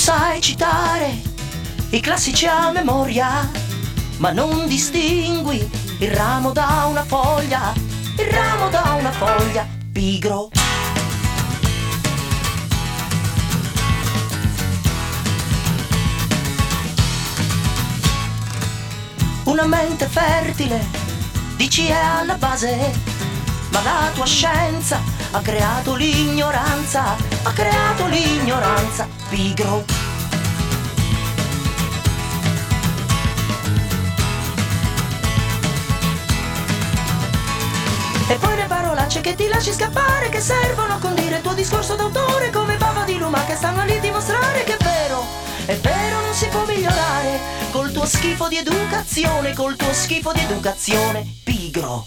sai citare i classici a memoria, ma non distingui il ramo da una foglia, il ramo da una foglia, pigro. Una mente fertile, dici è alla base, ma la tua scienza ha creato l'ignoranza, ha creato l'ignoranza, pigro. E poi le parolacce che ti lasci scappare, che servono a condire il tuo discorso d'autore, come bava di luma che stanno lì a dimostrare che è vero, non si può migliorare col tuo schifo di educazione, col tuo schifo di educazione, pigro.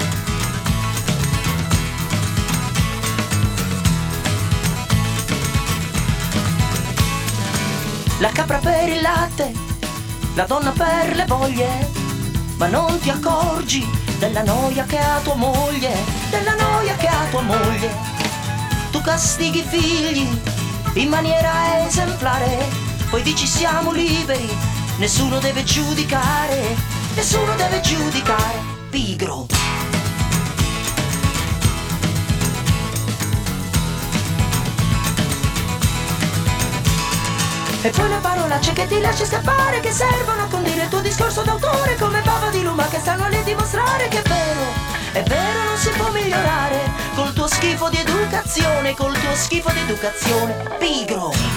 La capra per il latte, la donna per le voglie, ma non ti accorgi della noia che ha tua moglie, della noia che ha tua moglie. Tu castighi i figli in maniera esemplare, poi dici siamo liberi, nessuno deve giudicare, nessuno deve giudicare, pigro. E poi le parolacce che ti lasci scappare, che servono a condire il tuo discorso d'autore, come bava di luma che stanno lì a dimostrare che è vero, non si può migliorare col tuo schifo di educazione, col tuo schifo di educazione, pigro.